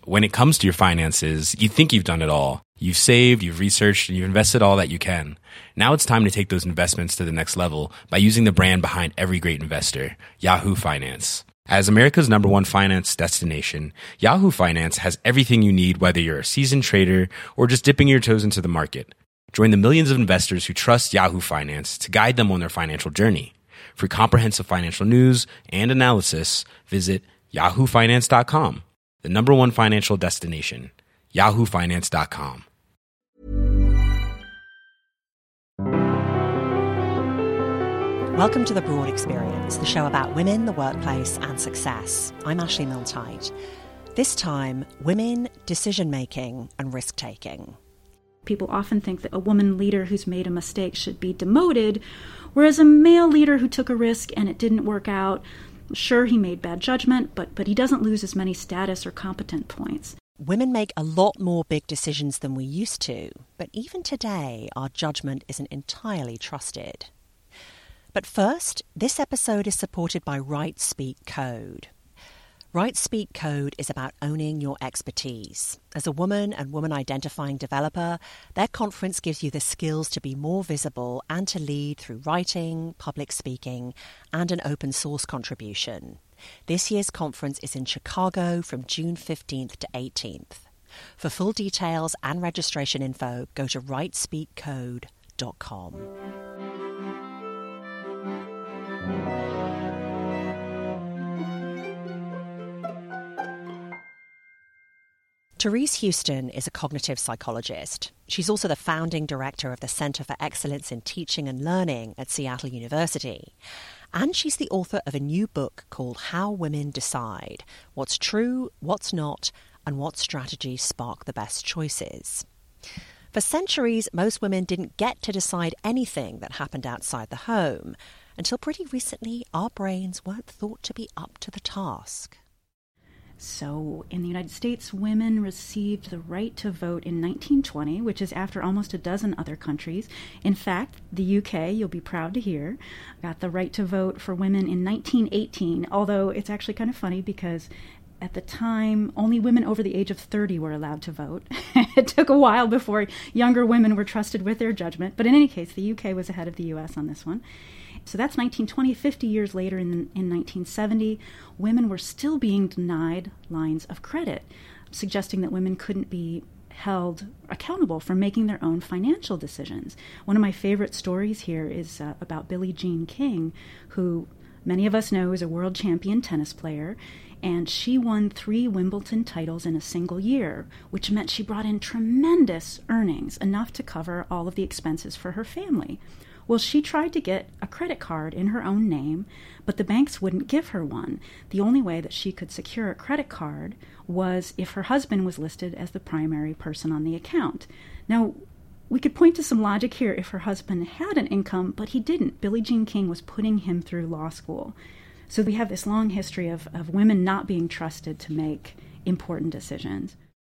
when it comes to your finances, you think you've done it all. You've saved, you've researched, and you've invested all that you can. Now it's time to take those investments to the next level by using the brand behind every great investor, Yahoo Finance. As America's #1 finance destination, Yahoo Finance has everything you need, whether you're a seasoned trader or just dipping your toes into the market. Join the millions of investors who trust Yahoo Finance to guide them on their financial journey. For comprehensive financial news and analysis, visit yahoofinance.com, the #1 financial destination, yahoofinance.com. Welcome to The Broad Experience, the show about women, the workplace, and success. I'm Ashley Milne-Tyte. This time, women, decision-making, and risk-taking. People often think that a woman leader who's made a mistake should be demoted, whereas a male leader who took a risk and it didn't work out, sure, he made bad judgment, but he doesn't lose as many status or competent points. Women make a lot more big decisions than we used to, but even today, our judgment isn't entirely trusted. But first, this episode is supported by Right Speak Code. Right Speak Code is about owning your expertise. As a woman and woman-identifying developer, their conference gives you the skills to be more visible and to lead through writing, public speaking, and an open source contribution. This year's conference is in Chicago from June 15th to 18th. For full details and registration info, go to rightspeakcode.com. Therese Houston is a cognitive psychologist. She's also the founding director of the Center for Excellence in Teaching and Learning at Seattle University. And she's the author of a new book called How Women Decide: What's True, What's Not, and What Strategies Spark the Best Choices. For centuries, most women didn't get to decide anything that happened outside the home. Until pretty recently, our brains weren't thought to be up to the task. So, in the United States, women received the right to vote in 1920, which is after almost a dozen other countries. In fact, the UK, you'll be proud to hear, got the right to vote for women in 1918, although it's actually kind of funny because at the time, only women over the age of 30 were allowed to vote. It took a while before younger women were trusted with their judgment, but in any case, the UK was ahead of the US on this one. So that's 1920. 50 years later, in 1970, women were still being denied lines of credit, suggesting that women couldn't be held accountable for making their own financial decisions. One of my favorite stories here is about Billie Jean King, who many of us know is a world champion tennis player, and she won 3 Wimbledon titles in a single year, which meant she brought in tremendous earnings, enough to cover all of the expenses for her family. Well, she tried to get a credit card in her own name, but the banks wouldn't give her one. The only way that she could secure a credit card was if her husband was listed as the primary person on the account. Now, we could point to some logic here if her husband had an income, but he didn't. Billie Jean King was putting him through law school. So we have this long history of women not being trusted to make important decisions.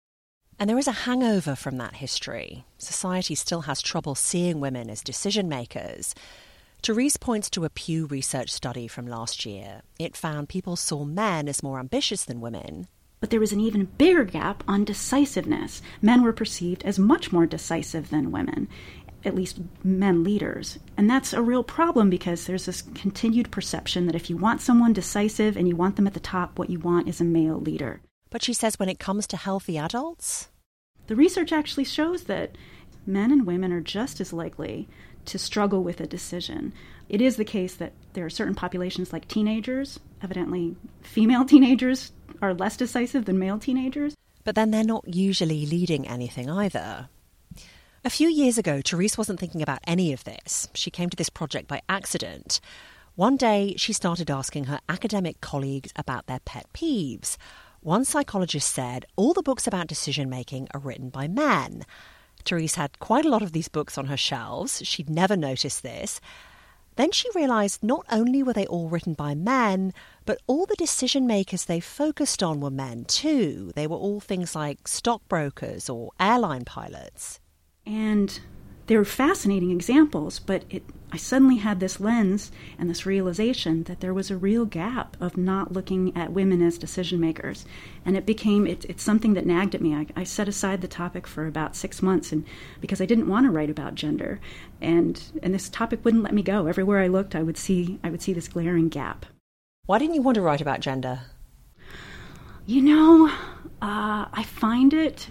And there is a hangover from that history. Society still has trouble seeing women as decision makers. Therese points to a Pew Research study from last year. It found people saw men as more ambitious than women. But there was an even bigger gap on decisiveness. Men were perceived as much more decisive than women, at least men leaders. And that's a real problem because there's this continued perception that if you want someone decisive and you want them at the top, what you want is a male leader. But she says when it comes to healthy adults, the research actually shows that men and women are just as likely to struggle with a decision. It is the case that there are certain populations like teenagers. Evidently, female teenagers are less decisive than male teenagers. But then they're not usually leading anything either. A few years ago, Therese wasn't thinking about any of this. She came to this project by accident. One day, she started asking her academic colleagues about their pet peeves. One psychologist said all the books about decision-making are written by men. Therese had quite a lot of these books on her shelves. She'd never noticed this. Then she realised not only were they all written by men, but all the decision-makers they focused on were men too. They were all things like stockbrokers or airline pilots. And they were fascinating examples, but I suddenly had this lens and this realization that there was a real gap of not looking at women as decision makers. And it's something that nagged at me. I set aside the topic for about 6 months because I didn't want to write about gender. And this topic wouldn't let me go. Everywhere I looked, I would see this glaring gap. Why didn't you want to write about gender? I find it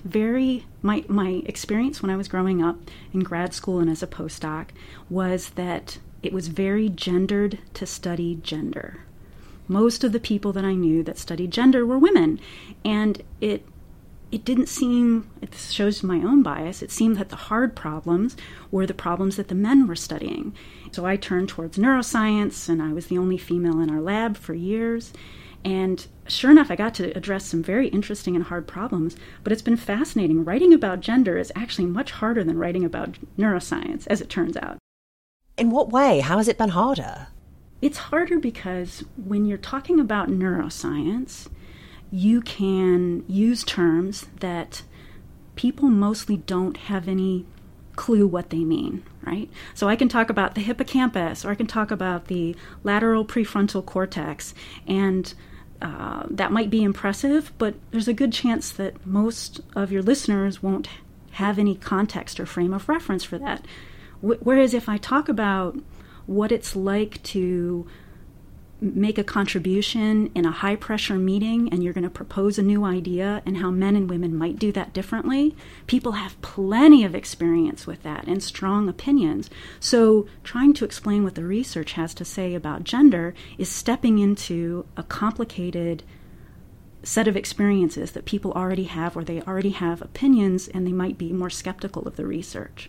my experience when I was growing up in grad school and as a postdoc was that it was very gendered to study gender. Most of the people that I knew that studied gender were women, and it didn't seem, it shows my own bias, it seemed that the hard problems were the problems that the men were studying. So I turned towards neuroscience, and I was the only female in our lab for years. And sure enough, I got to address some very interesting and hard problems, but it's been fascinating. Writing about gender is actually much harder than writing about neuroscience, as it turns out. In what way? How has it been harder? It's harder because when you're talking about neuroscience, you can use terms that people mostly don't have any clue what they mean, right? So I can talk about the hippocampus, or I can talk about the lateral prefrontal cortex, and that might be impressive, but there's a good chance that most of your listeners won't have any context or frame of reference for that. Whereas if I talk about what it's like to make a contribution in a high-pressure meeting, and you're going to propose a new idea and how men and women might do that differently, people have plenty of experience with that and strong opinions. So trying to explain what the research has to say about gender is stepping into a complicated set of experiences that people already have, or they already have opinions, and they might be more skeptical of the research.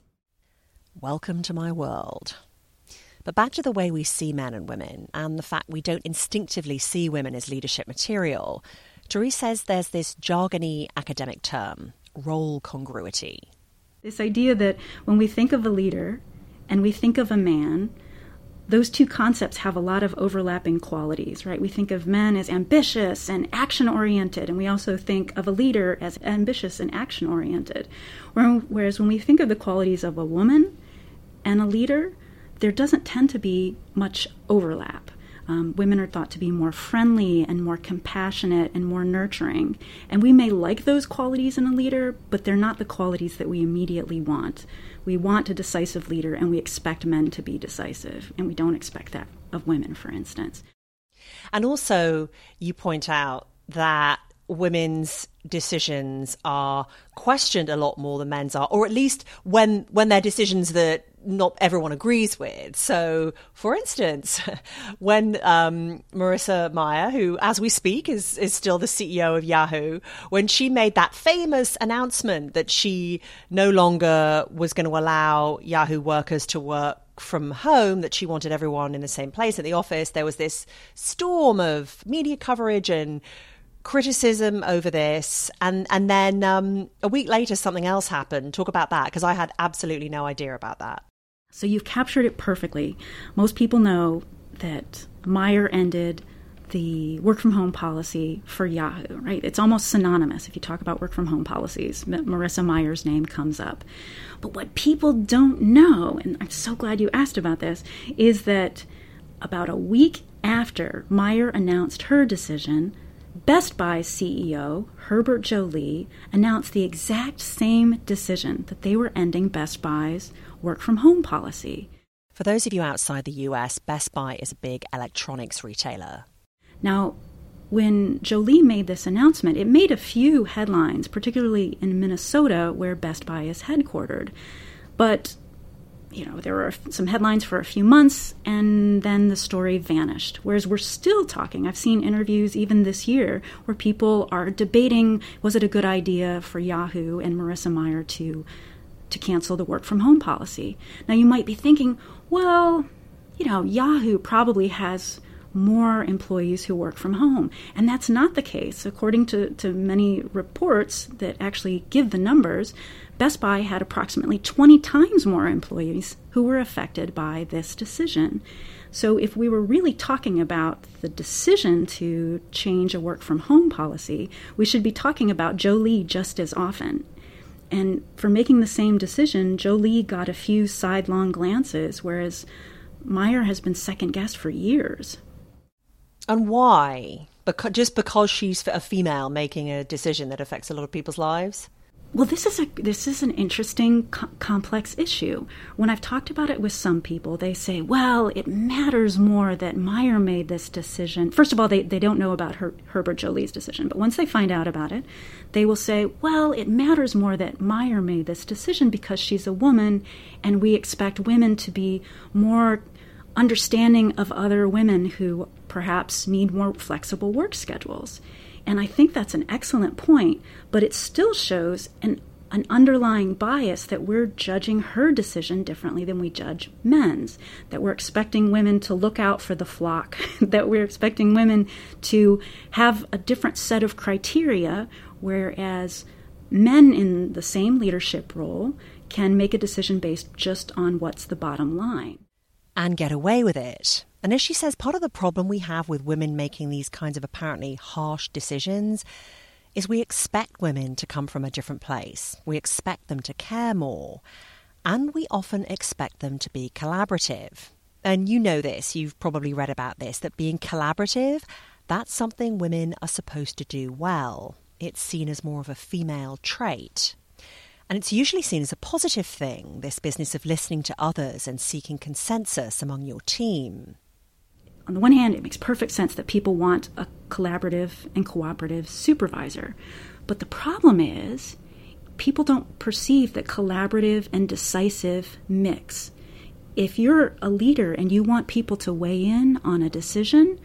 Welcome to my world. But back to the way we see men and women, and the fact we don't instinctively see women as leadership material, Therese says there's this jargony academic term, role congruity. This idea that when we think of a leader and we think of a man, those two concepts have a lot of overlapping qualities, right? We think of men as ambitious and action-oriented, and we also think of a leader as ambitious and action-oriented. Whereas when we think of the qualities of a woman and a leader, there doesn't tend to be much overlap. Women are thought to be more friendly and more compassionate and more nurturing. And we may like those qualities in a leader, but they're not the qualities that we immediately want. We want a decisive leader, and we expect men to be decisive. And we don't expect that of women, for instance. And also, you point out that women's decisions are questioned a lot more than men's are, or at least when they're decisions that not everyone agrees with. So, for instance, when Marissa Mayer, who, as we speak, is still the CEO of Yahoo, when she made that famous announcement that she no longer was going to allow Yahoo workers to work from home, that she wanted everyone in the same place at the office, there was this storm of media coverage and criticism over this, and then a week later something else happened. Talk about that, because I had absolutely no idea about that. So you've captured it perfectly. Most people know that Mayer ended the work-from-home policy for Yahoo, right? It's almost synonymous. If you talk about work-from-home policies, Marissa Mayer's name comes up. But what people don't know, and I'm so glad you asked about this, is that about a week after Mayer announced her decision, Best Buy's CEO, Herbert Joly, announced the exact same decision, that they were ending Best Buy's work-from-home policy. For those of you outside the US, Best Buy is a big electronics retailer. Now, when Joly made this announcement, it made a few headlines, particularly in Minnesota, where Best Buy is headquartered. But there were some headlines for a few months, and then the story vanished. Whereas we're still talking. I've seen interviews even this year where people are debating, was it a good idea for Yahoo and Marissa Mayer to cancel the work-from-home policy? Now, you might be thinking, well, Yahoo probably has more employees who work from home. And that's not the case. According to many reports that actually give the numbers, Best Buy had approximately 20 times more employees who were affected by this decision. So if we were really talking about the decision to change a work-from-home policy, we should be talking about Joly just as often. And for making the same decision, Jolie got a few sidelong glances, whereas Meyer has been second-guessed for years. And why? Just because she's a female making a decision that affects a lot of people's lives? Well, this is an interesting, complex issue. When I've talked about it with some people, they say, well, it matters more that Meyer made this decision. First of all, they don't know about Herbert Jolie's decision. But once they find out about it, they will say, well, it matters more that Meyer made this decision because she's a woman, and we expect women to be more understanding of other women who perhaps need more flexible work schedules. And I think that's an excellent point, but it still shows an underlying bias that we're judging her decision differently than we judge men's, that we're expecting women to look out for the flock, that we're expecting women to have a different set of criteria, whereas men in the same leadership role can make a decision based just on what's the bottom line. And get away with it. And as she says, part of the problem we have with women making these kinds of apparently harsh decisions is we expect women to come from a different place. We expect them to care more. And we often expect them to be collaborative. And you know this, you've probably read about this, that being collaborative, that's something women are supposed to do well. It's seen as more of a female trait. And it's usually seen as a positive thing, this business of listening to others and seeking consensus among your team. On the one hand, it makes perfect sense that people want a collaborative and cooperative supervisor. But the problem is, people don't perceive that collaborative and decisive mix. If you're a leader and you want people to weigh in on a decision,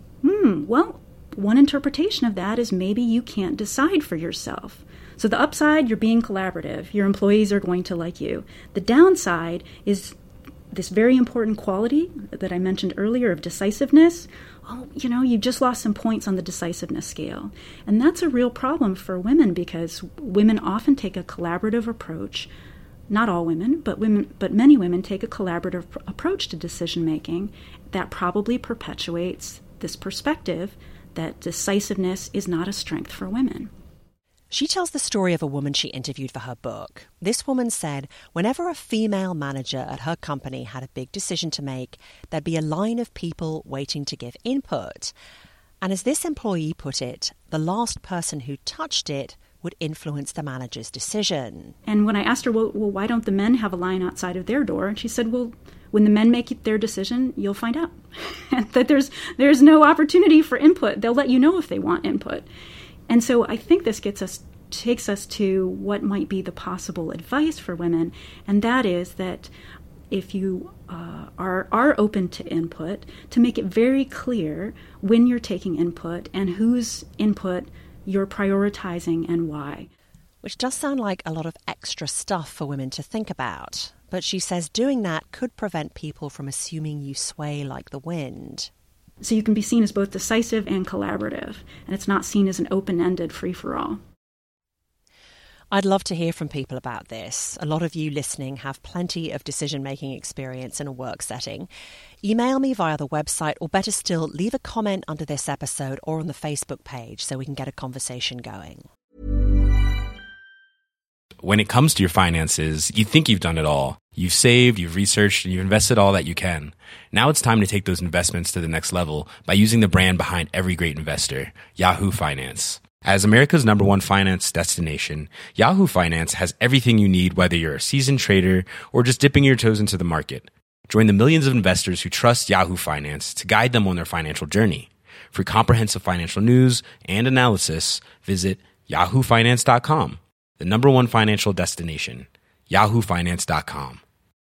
well, one interpretation of that is maybe you can't decide for yourself. So the upside, you're being collaborative. Your employees are going to like you. The downside is this very important quality that I mentioned earlier of decisiveness. Oh, you just lost some points on the decisiveness scale. And that's a real problem for women because women often take a collaborative approach. Not all women, but many women take a collaborative approach to decision making that probably perpetuates this perspective that decisiveness is not a strength for women. She tells the story of a woman she interviewed for her book. This woman said whenever a female manager at her company had a big decision to make, there'd be a line of people waiting to give input. And as this employee put it, the last person who touched it would influence the manager's decision. And when I asked her, well, why don't the men have a line outside of their door? And she said, well, when the men make their decision, you'll find out. And that there's no opportunity for input. They'll let you know if they want input. And so I think this takes us to what might be the possible advice for women, and that is that if you are open to input, to make it very clear when you're taking input and whose input you're prioritizing and why. Which does sound like a lot of extra stuff for women to think about. But she says doing that could prevent people from assuming you sway like the wind. So you can be seen as both decisive and collaborative, and it's not seen as an open-ended free-for-all. I'd love to hear from people about this. A lot of you listening have plenty of decision-making experience in a work setting. Email me via the website, or better still, leave a comment under this episode or on the Facebook page so we can get a conversation going. When it comes to your finances, you think you've done it all. You've saved, you've researched, and you've invested all that you can. Now it's time to take those investments to the next level by using the brand behind every great investor, Yahoo Finance. As America's #1 finance destination, Yahoo Finance has everything you need, whether you're a seasoned trader or just dipping your toes into the market. Join the millions of investors who trust Yahoo Finance to guide them on their financial journey. For comprehensive financial news and analysis, visit yahoofinance.com, the #1 financial destination, yahoofinance.com.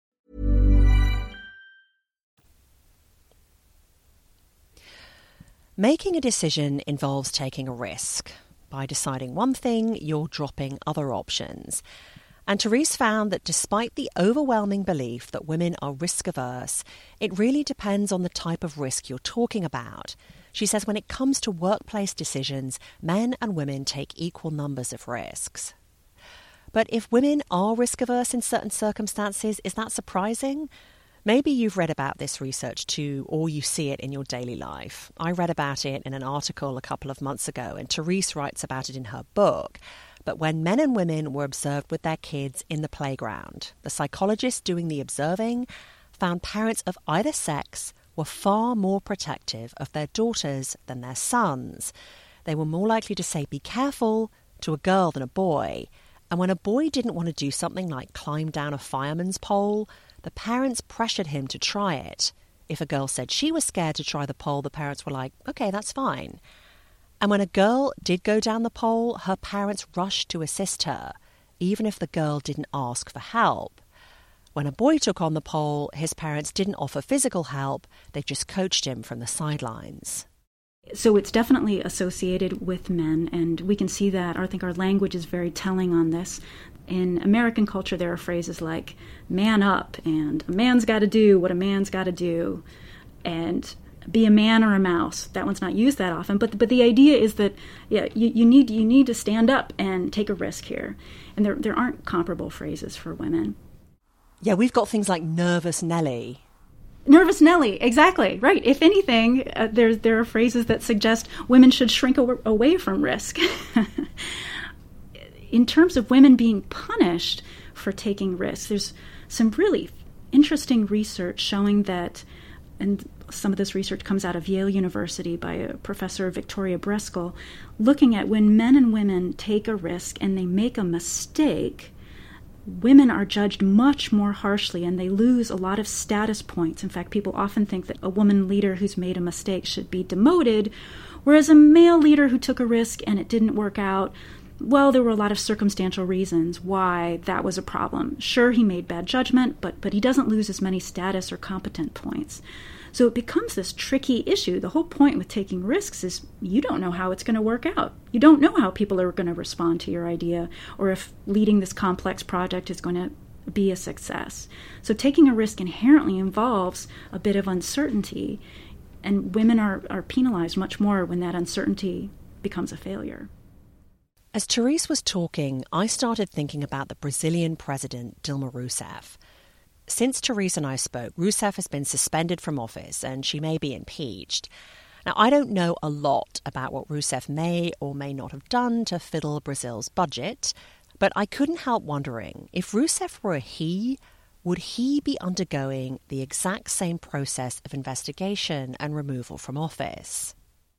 Making a decision involves taking a risk. By deciding one thing, you're dropping other options. And Therese found that despite the overwhelming belief that women are risk-averse, it really depends on the type of risk you're talking about. She says when it comes to workplace decisions, men and women take equal numbers of risks. But if women are risk-averse in certain circumstances, is that surprising? Maybe you've read about this research too, or you see it in your daily life. I read about it in an article a couple of months ago, and Therese writes about it in her book. but when men and women were observed with their kids in the playground, the psychologists doing the observing found parents of either sex were far more protective of their daughters than their sons. They were more likely to say, "Be careful," to a girl than a boy. And when a boy didn't want to do something like climb down a fireman's pole, the parents pressured him to try it. If a girl said she was scared to try the pole, the parents were like, "Okay, that's fine." And when a girl did go down the pole, her parents rushed to assist her, even if the girl didn't ask for help. When a boy took on the pole, his parents didn't offer physical help, they just coached him from the sidelines. So it's definitely associated with men, and we can see that. I think our language is very telling on this. In American culture, there are phrases like "man up" and "a man's got to do what a man's got to do," and "be a man or a mouse." That one's not used that often, but the idea is that you need to stand up and take a risk here, and there aren't comparable phrases for women. Yeah, we've got things like "nervous Nelly." Nervous Nelly, exactly, right. If anything, there are phrases that suggest women should shrink away from risk. In terms of women being punished for taking risks, there's some really interesting research showing that, and some of this research comes out of Yale University by a professor, Victoria Breskel, looking at when men and women take a risk and they make a mistake, women are judged much more harshly and they lose a lot of status points. In fact, people often think that a woman leader who's made a mistake should be demoted, whereas a male leader who took a risk and it didn't work out, well, there were a lot of circumstantial reasons why that was a problem. Sure, he made bad judgment, but he doesn't lose as many status or competent points. So it becomes this tricky issue. The whole point with taking risks is you don't know how it's going to work out. You don't know how people are going to respond to your idea or if leading this complex project is going to be a success. So taking a risk inherently involves a bit of uncertainty, and women are penalized much more when that uncertainty becomes a failure. As Therese was talking, I started thinking about the Brazilian president, Dilma Rousseff. Since Therese and I spoke, Rousseff has been suspended from office and she may be impeached. Now, I don't know a lot about what Rousseff may or may not have done to fiddle Brazil's budget, but I couldn't help wondering, if Rousseff were a he, would he be undergoing the exact same process of investigation and removal from office?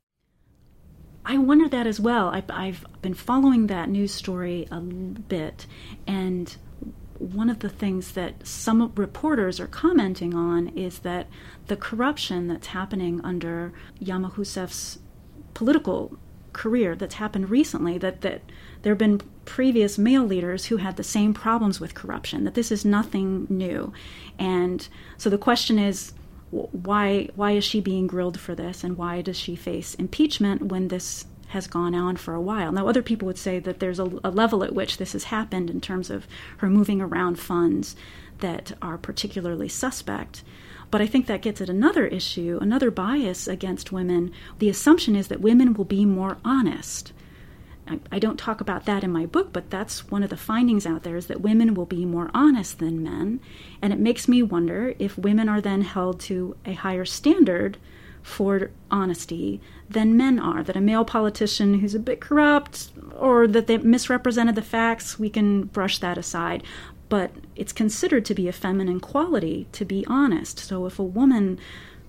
I wonder that as well. I've been following that news story a bit, and one of the things that some reporters are commenting on is that the corruption that's happening under Dilma Rousseff's political career that's happened recently, that there have been previous male leaders who had the same problems with corruption, that this is nothing new. And so the question is, why is she being grilled for this, and why does she face impeachment when this has gone on for a while? Now, other people would say that there's a level at which this has happened in terms of her moving around funds that are particularly suspect. But I think that gets at another issue, another bias against women. The assumption is that women will be more honest. I don't talk about that in my book, but that's one of the findings out there, is that women will be more honest than men. And it makes me wonder if women are then held to a higher standard for honesty than men are, that a male politician who's a bit corrupt or that they misrepresented the facts, we can brush that aside. But it's considered to be a feminine quality to be honest. So if a woman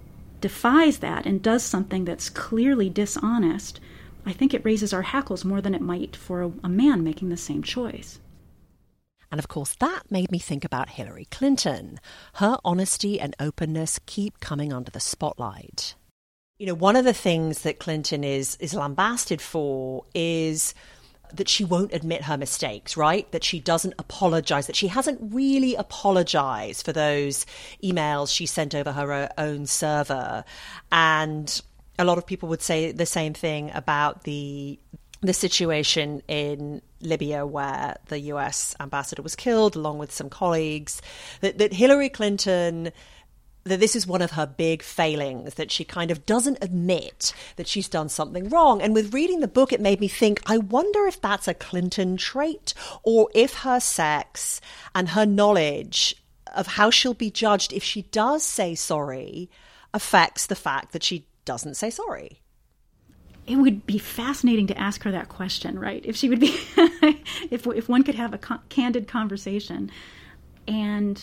defies that and does something that's clearly dishonest, I think it raises our hackles more than it might for a man making the same choice. And of course, that made me think about Hillary Clinton. Her honesty and openness keep coming under the spotlight. You know, one of the things that Clinton is lambasted for is that she won't admit her mistakes, right? That she doesn't apologize, that she hasn't really apologized for those emails she sent over her own server. And a lot of people would say the same thing about the situation in Libya where the US ambassador was killed along with some colleagues, that Hillary Clinton, that this is one of her big failings, that she kind of doesn't admit that she's done something wrong. And with reading the book, it made me think, I wonder if that's a Clinton trait, or if her sex and her knowledge of how she'll be judged if she does say sorry affects the fact that she doesn't say sorry. it would be fascinating to ask her that question, right? If she would be, if one could have a candid conversation. And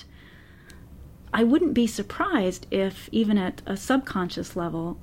I wouldn't be surprised if even at a subconscious level,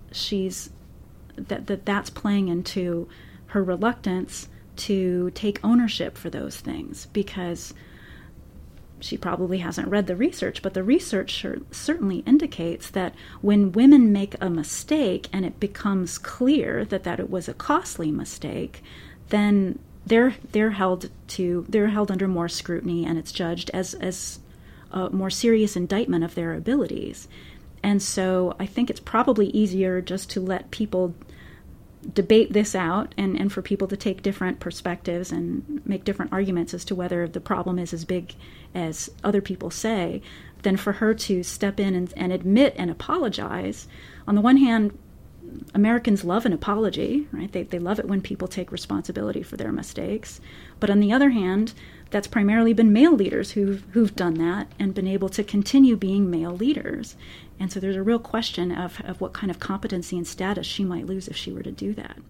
that's playing into her reluctance to take ownership for those things, because she probably hasn't read the research, but the research certainly indicates that when women make a mistake and it becomes clear that it was a costly mistake, then they're held under more scrutiny, and it's judged as a more serious indictment of their abilities. And so I think it's probably easier just to let people debate this out and for people to take different perspectives and make different arguments as to whether the problem is as big as other people say, than for her to step in and admit and apologize. On the one hand, Americans love an apology, right? They love it when people take responsibility for their mistakes. But on the other hand, that's primarily been male leaders who've done that and been able to continue being male leaders. And so there's a real question of what kind of competency and status she might lose if she were to do that.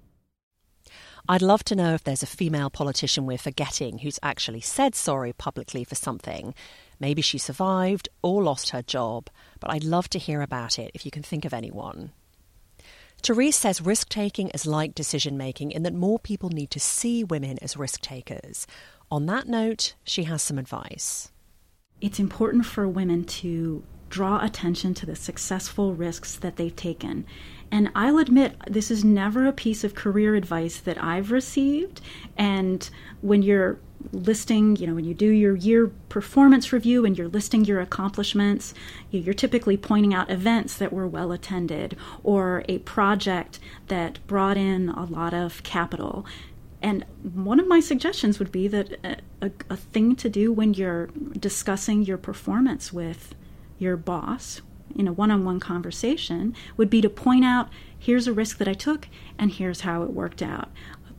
I'd love to know if there's a female politician we're forgetting who's actually said sorry publicly for something. Maybe she survived or lost her job, but I'd love to hear about it if you can think of anyone. Therese says risk-taking is like decision-making in that more people need to see women as risk-takers. On that note, she has some advice. It's important for women to draw attention to the successful risks that they've taken. And I'll admit, this is never a piece of career advice that I've received. And when you're listing, when you do your year performance review and you're listing your accomplishments, you're typically pointing out events that were well attended or a project that brought in a lot of capital. And one of my suggestions would be that a thing to do when you're discussing your performance with your boss in a one-on-one conversation would be to point out, here's a risk that I took and here's how it worked out.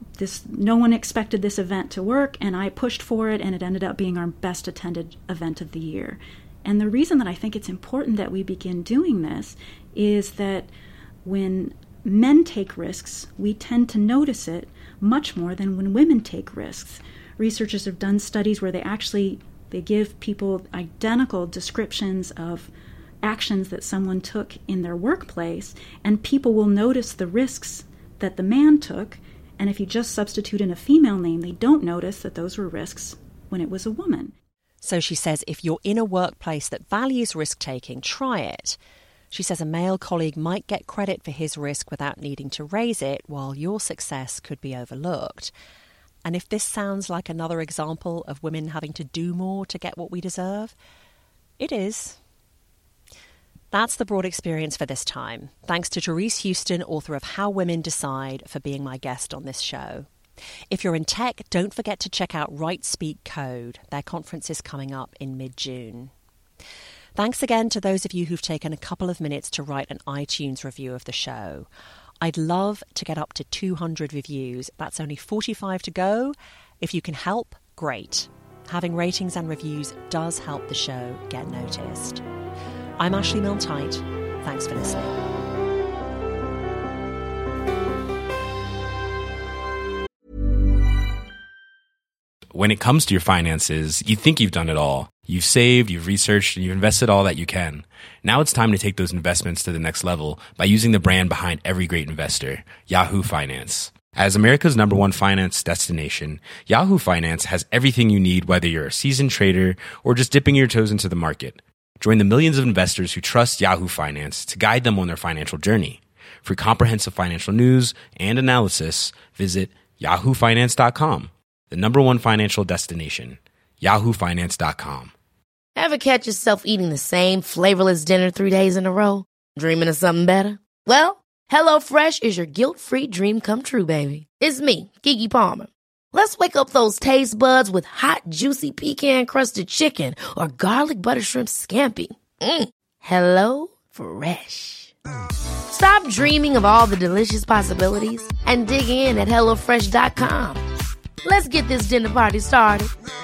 No one expected this event to work, and I pushed for it, and it ended up being our best attended event of the year. And the reason that I think it's important that we begin doing this is that when men take risks, we tend to notice it much more than when women take risks. Researchers have done studies where they give people identical descriptions of actions that someone took in their workplace, and people will notice the risks that the man took. And if you just substitute in a female name, they don't notice that those were risks when it was a woman. So she says if you're in a workplace that values risk-taking, try it. She says a male colleague might get credit for his risk without needing to raise it, while your success could be overlooked. And if this sounds like another example of women having to do more to get what we deserve, it is. That's the Broad Experience for this time. Thanks to Therese Houston, author of How Women Decide, for being my guest on this show. If you're in tech, don't forget to check out Right Speak Code. Their conference is coming up in mid-June. Thanks again to those of you who've taken a couple of minutes to write an iTunes review of the show. I'd love to get up to 200 reviews. That's only 45 to go. If you can help, great. Having ratings and reviews does help the show get noticed. I'm Ashley Milne-Tyte. Thanks for listening. When it comes to your finances, you think you've done it all. You've saved, you've researched, and you've invested all that you can. Now it's time to take those investments to the next level by using the brand behind every great investor, Yahoo Finance. As America's #1 finance destination, Yahoo Finance has everything you need, whether you're a seasoned trader or just dipping your toes into the market. Join the millions of investors who trust Yahoo Finance to guide them on their financial journey. For comprehensive financial news and analysis, visit yahoofinance.com, the #1 financial destination, yahoofinance.com. Ever catch yourself eating the same flavorless dinner 3 days in a row? Dreaming of something better? Well, HelloFresh is your guilt-free dream come true, baby. It's me, Keke Palmer. Let's wake up those taste buds with hot, juicy pecan-crusted chicken or garlic butter shrimp scampi. Hello Fresh. Stop dreaming of all the delicious possibilities and dig in at HelloFresh.com. Let's get this dinner party started.